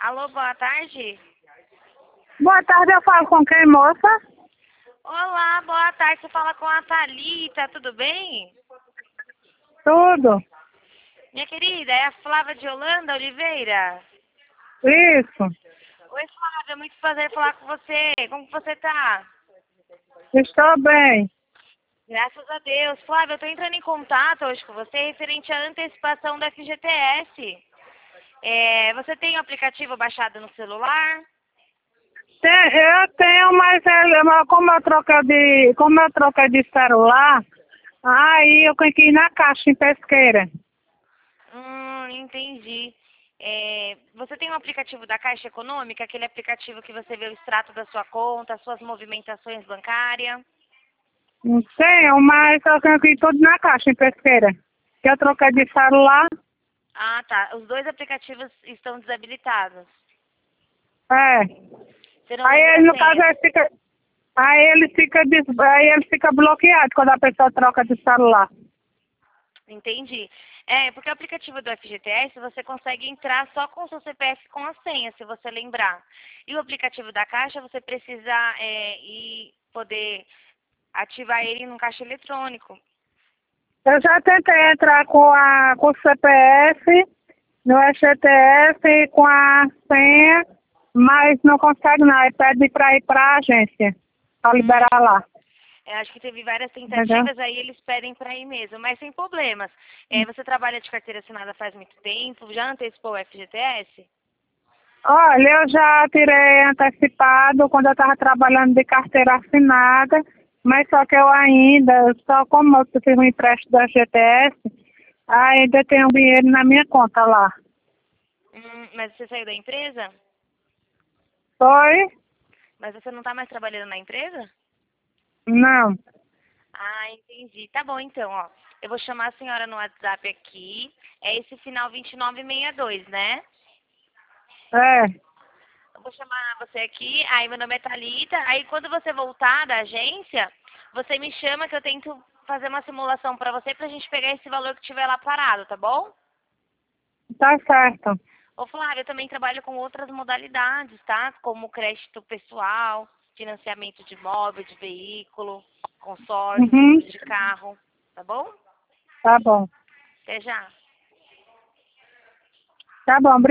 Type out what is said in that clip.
Alô, boa tarde. Boa tarde, eu falo com quem, moça? Olá, boa tarde. Você fala com a Thalita, tudo bem? Tudo. Minha querida, é a Flávia de Holanda Oliveira. Isso. Oi, Flávia, muito prazer falar com você. Como que você tá? Estou bem. Graças a Deus. Flávia, eu tô entrando em contato hoje com você referente à antecipação da FGTS. Você tem o aplicativo baixado no celular? Eu tenho, mas como eu troquei de celular, aí eu tenho que ir na caixa em Pesqueira. Entendi. Você tem um aplicativo da Caixa Econômica, aquele aplicativo que você vê o extrato da sua conta, suas movimentações bancárias? Não tenho, mas eu tenho que ir tudo na caixa em Pesqueira. Que eu troquei de celular, Ah, tá. Os dois aplicativos estão desabilitados. é. Você não Aí lembra ele, a no caso, senha? aí ele fica bloqueado quando a pessoa troca de celular. Entendi. Porque o aplicativo do FGTS você consegue entrar só com o seu CPF com a senha, se você lembrar. E o aplicativo da Caixa você precisa ir poder ativar ele no caixa eletrônico. Eu já tentei entrar com o CPF no FGTS com a senha, mas não consegue não. Aí pede para ir para a agência, para liberar lá. Acho que teve várias Entendeu? tentativas, aí eles pedem para ir mesmo, mas sem problemas. Você trabalha de carteira assinada faz muito tempo, já antecipou o FGTS? Olha, eu já tirei antecipado quando eu estava trabalhando de carteira assinada, mas só que eu ainda, só como eu fiz um empréstimo da GTS, ainda tenho dinheiro na minha conta lá. Mas você saiu da empresa? Foi? Mas você não está mais trabalhando na empresa? Não. Ah, entendi. Tá bom, então, ó. Eu vou chamar a senhora no WhatsApp aqui. É esse final 2962, né? É. Eu vou chamar você aqui. Aí, meu nome é Thalita. Aí, quando você voltar da agência, você me chama que eu tento fazer uma simulação pra você pra gente pegar esse valor que tiver lá parado, tá bom? Tá certo. Ô, Flávia, eu também trabalho com outras modalidades, tá? Como crédito pessoal, financiamento de imóvel, de veículo, consórcio, Uhum. seguro de carro, tá bom? Tá bom. Até já. Tá bom.